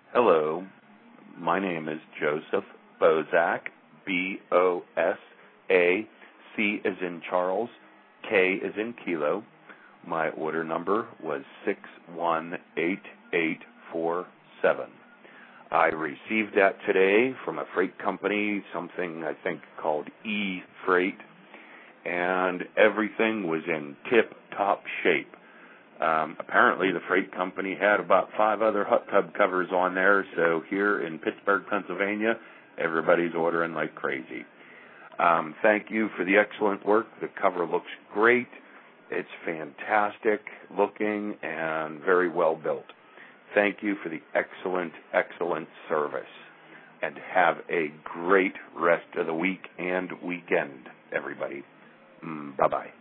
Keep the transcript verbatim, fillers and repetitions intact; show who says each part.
Speaker 1: Hello, my name is Joseph Bozak, B O S A, C as in Charles, K as in Kilo. My order number was six one eight eight four seven. I received that today from a freight company, something I think called E-Freight, and everything was in tip-top shape. Um, apparently, the freight company had about five other hot tub covers on there, so here in Pittsburgh, Pennsylvania, everybody's ordering like crazy. Um, thank you for the excellent work. The cover looks great. It's fantastic looking and very well built. Thank you for the excellent, excellent service. And have a great rest of the week and weekend, everybody. Mm, bye-bye.